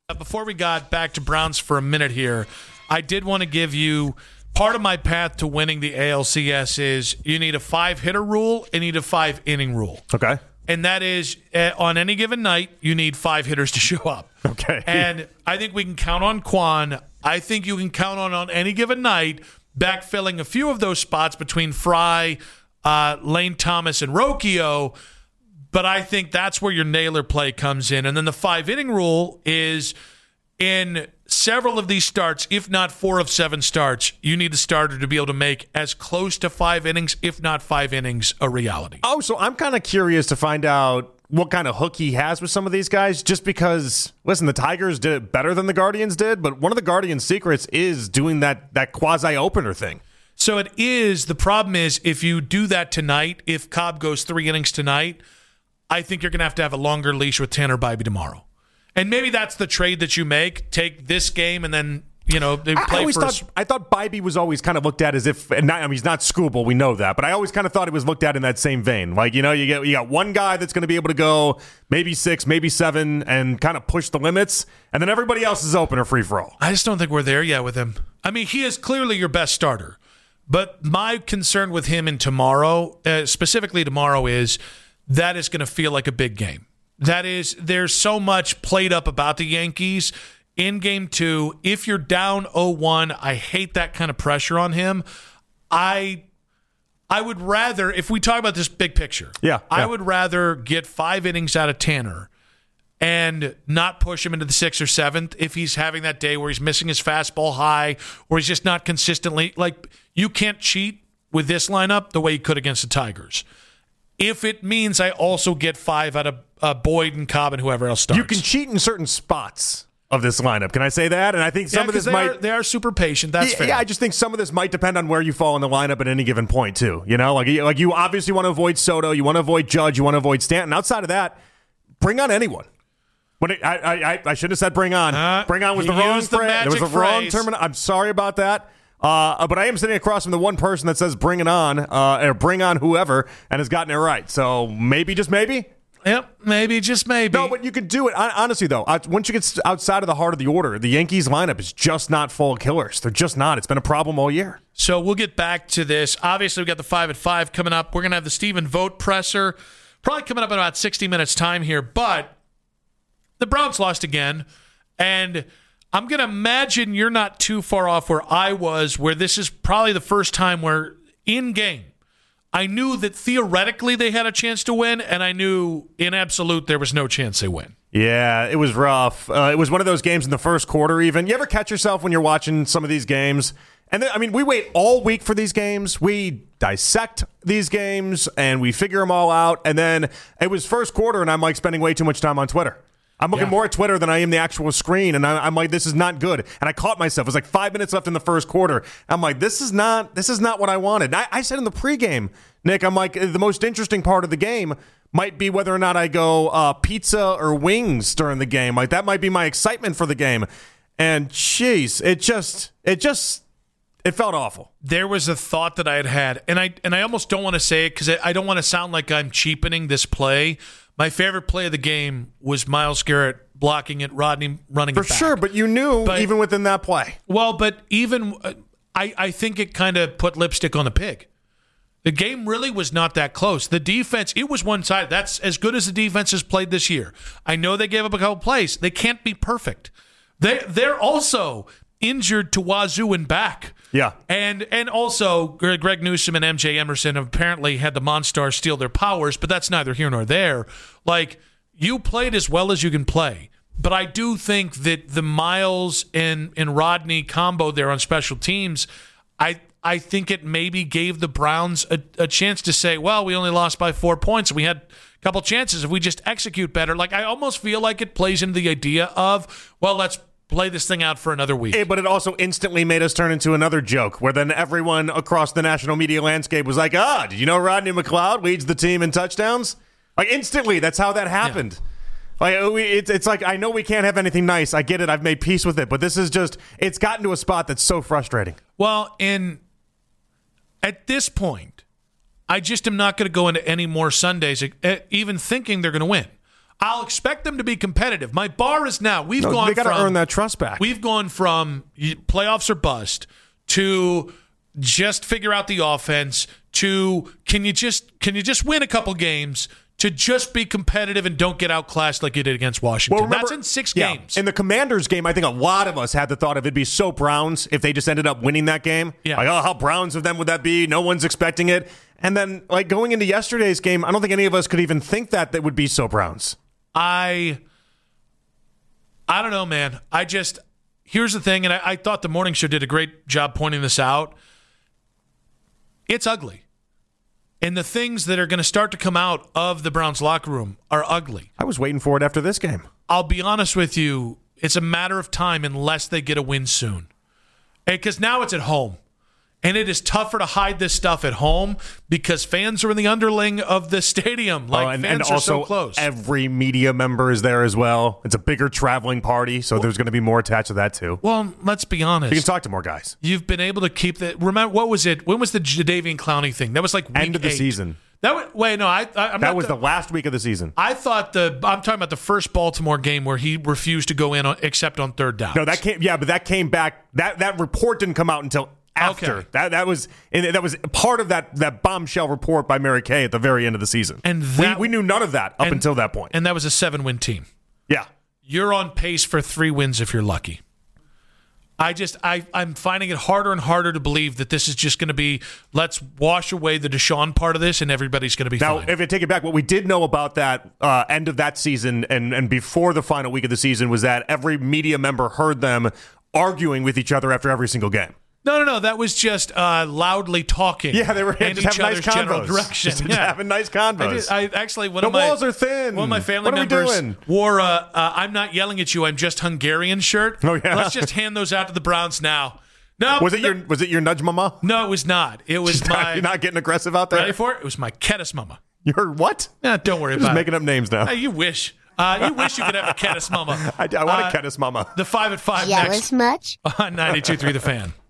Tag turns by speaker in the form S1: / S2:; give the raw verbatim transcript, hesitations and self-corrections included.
S1: Before we got back to Browns for a minute here, I did want to give you part of my path to winning the A L C S is you need a five-hitter rule and you need a five-inning rule.
S2: Okay.
S1: And that is, uh, on any given night, you need five hitters to show up.
S2: Okay.
S1: And I think we can count on Quan. I think you can count on, on any given night, backfilling a few of those spots between Fry, uh, Lane Thomas, and Rocchio. But I think that's where your nailer play comes in. And then the five-inning rule is in several of these starts, if not four of seven starts, you need the starter to be able to make as close to five innings, if not five innings, a reality.
S2: Oh, so I'm kind of curious to find out what kind of hook he has with some of these guys, just because, listen, the Tigers did it better than the Guardians did, but one of the Guardians' secrets is doing that, that quasi-opener thing.
S1: So it is. The problem is if you do that tonight, if Cobb goes three innings tonight, I think you're going to have to have a longer leash with Tanner Bybee tomorrow. And maybe that's the trade that you make. Take this game and then, you know, they play
S2: I always
S1: for
S2: thought, I thought Bybee was always kind of looked at as if, and not, I mean, he's not Skubal, we know that, but I always kind of thought it was looked at in that same vein. Like, you know, you get you got one guy that's going to be able to go maybe six, maybe seven, and kind of push the limits, and then everybody else is open or free for all.
S1: I just don't think we're there yet with him. I mean, he is clearly your best starter. But my concern with him in tomorrow, uh, specifically tomorrow, is that is going to feel like a big game. That is, there's so much played up about the Yankees in game two. If you're down oh one, I hate that kind of pressure on him. I I would rather, if we talk about this big picture,
S2: yeah,
S1: I
S2: yeah.
S1: would rather get five innings out of Tanner and not push him into the sixth or seventh if he's having that day where he's missing his fastball high or he's just not consistently. Like, you can't cheat with this lineup the way you could against the Tigers. If it means I also get five out of uh, Boyd and Cobb and whoever else starts.
S2: You can cheat in certain spots of this lineup. Can I say that? And I think some
S1: yeah,
S2: of this
S1: they
S2: might...
S1: Are, they are super patient. That's
S2: yeah,
S1: fair.
S2: Yeah, I just think some of this might depend on where you fall in the lineup at any given point, too. You know, like, like you obviously want to avoid Soto, you want to avoid Judge, you want to avoid Stanton. Outside of that, bring on anyone. When it, I, I, I should have said bring on.
S1: Uh,
S2: bring on was the wrong
S1: the
S2: phrase. It was the wrong
S1: phrase.
S2: term. I'm sorry about that. Uh, but I am sitting across from the one person that says bring it on, uh, or bring on whoever, and has gotten it right. So maybe, just maybe.
S1: Yep, maybe, just maybe.
S2: No, but you can do it. Honestly, though, once you get outside of the heart of the order, the Yankees lineup is just not full of killers. They're just not. It's been a problem all year.
S1: So we'll get back to this. Obviously, we've got the five at five coming up. We're going to have the Stephen Vogt presser probably coming up in about sixty minutes time here. But the Browns lost again, and I'm going to imagine you're not too far off where I was, where this is probably the first time where in game I knew that theoretically they had a chance to win, and I knew in absolute there was no chance they win.
S2: Yeah, it was rough. Uh, it was one of those games in the first quarter even. You ever catch yourself when you're watching some of these games? And then, I mean, we wait all week for these games. We dissect these games, and we figure them all out. And then it was first quarter, and I'm like spending way too much time on Twitter. I'm looking
S1: yeah.
S2: more at Twitter than I am the actual screen, and I, I'm like, this is not good. And I caught myself. It was like five minutes left in the first quarter. I'm like, this is not this is not what I wanted. I, I said in the pregame, Nick, I'm like, the most interesting part of the game might be whether or not I go uh, pizza or wings during the game. Like, that might be my excitement for the game. And, jeez, it just, it just, it felt awful.
S1: There was a thought that I had had, and I and I almost don't want to say it because I, I don't want to sound like I'm cheapening this play. My favorite play of the game was Myles Garrett blocking it, Rodney running
S2: For
S1: it back.
S2: sure, but you knew
S1: But-
S2: even within that play.
S1: Well, but even uh, I, I think it kind of put lipstick on the pig. The game really was not that close. The defense, it was one-sided. That's as good as the defense has played this year. I know they gave up a couple plays. They can't be perfect. They, they're also injured to wazoo and back.
S2: Yeah.
S1: And and also, Greg Newsome and M J Emerson have apparently had the Monstars steal their powers, but that's neither here nor there. Like, you played as well as you can play. But I do think that the Myles and, and Rodney combo there on special teams, I I think it maybe gave the Browns a, a chance to say, well, we only lost by four points, and we had a couple chances. If we just execute better, like, I almost feel like it plays into the idea of, well, let's play this thing out for another week.
S2: Hey, but it also instantly made us turn into another joke, where then everyone across the national media landscape was like, ah, did you know Rodney McLeod leads the team in touchdowns? Like, instantly, that's how that happened. Yeah. Like, we, it's, it's like, I know we can't have anything nice. I get it. I've made peace with it. But this is just, it's gotten to a spot that's so frustrating.
S1: Well, in at this point, I just am not going to go into any more Sundays, even thinking they're going to win. I'll expect them to be competitive. My bar is now. We've
S2: no,
S1: gone
S2: they got to
S1: from
S2: earn that trust back.
S1: We've gone from playoffs or bust to just figure out the offense to can you just can you just win a couple games to just be competitive and don't get outclassed like you did against Washington.
S2: Well, remember,
S1: that's in six
S2: yeah,
S1: games.
S2: In the Commanders game, I think a lot of us had the thought of it'd be so Browns if they just ended up winning that game.
S1: Yeah.
S2: Like, oh, how Browns of them would that be? No one's expecting it. And then, like, going into yesterday's game, I don't think any of us could even think that that would be so Browns.
S1: I, I don't know, man. I just, here's the thing, and I, I thought the morning show did a great job pointing this out. It's ugly. And the things that are going to start to come out of the Browns locker room are ugly.
S2: I was waiting for it after this game.
S1: I'll be honest with you. It's a matter of time unless they get a win soon. Because now it's at home. And it is tougher to hide this stuff at home because fans are in the underling of the stadium. Like,
S2: oh, and,
S1: fans
S2: and
S1: are
S2: also
S1: so close.
S2: Every media member is there as well. It's a bigger traveling party, so well, there's going to be more attached to that too.
S1: Well, let's be honest.
S2: You can talk to more guys.
S1: You've been able to keep the. Remember, what was it? When was the Jadeveon Clowney thing? That was like week
S2: End of the
S1: eight.
S2: season.
S1: That was, wait, no, I, I I'm
S2: that
S1: not
S2: was
S1: the,
S2: the last week of the season.
S1: I thought the. I'm talking about the first Baltimore game where he refused to go in on, except on third down.
S2: No, that came. Yeah, but that came back. That that report didn't come out until after.
S1: Okay.
S2: That that was and that was part of that that bombshell report by Mary Kay at the very end of the season.
S1: And that,
S2: we we knew none of that up
S1: and,
S2: until that point.
S1: And that was a seven-win team.
S2: Yeah,
S1: you're on pace for three wins if you're lucky. I just I I'm finding it harder and harder to believe that this is just going to be let's wash away the Deshaun part of this and everybody's going to be
S2: now,
S1: fine.
S2: Now, if you take it back, what we did know about that uh, end of that season and and before the final week of the season was that every media member heard them arguing with each other after every single game.
S1: No, no, no. That was just uh, loudly talking.
S2: Yeah, they were
S1: in
S2: just
S1: each
S2: having
S1: other's
S2: nice
S1: general
S2: convos.
S1: direction.
S2: Just
S1: yeah.
S2: having nice convos.
S1: I, did, I actually one
S2: the
S1: of my
S2: walls are thin.
S1: One of my family
S2: what are
S1: members
S2: we doing?
S1: wore a uh, "I'm not yelling at you, I'm just Hungarian" shirt.
S2: Oh yeah.
S1: Let's just hand those out to the Browns now. No,
S2: was it
S1: no,
S2: your was it your nudge mama?
S1: No, it was not. It was
S2: You're
S1: my.
S2: Not, you're not getting aggressive out there.
S1: Ready for it? It was my Ketis mama.
S2: You're what?
S1: Yeah, don't worry
S2: you're
S1: about
S2: just
S1: it.
S2: Making up names now.
S1: Uh, you wish. Uh, you wish you could have a Ketis mama.
S2: I, I want
S1: uh,
S2: a Ketis mama.
S1: The five at five
S3: Jealous
S1: next
S3: much?
S1: on ninety-two point three The Fan.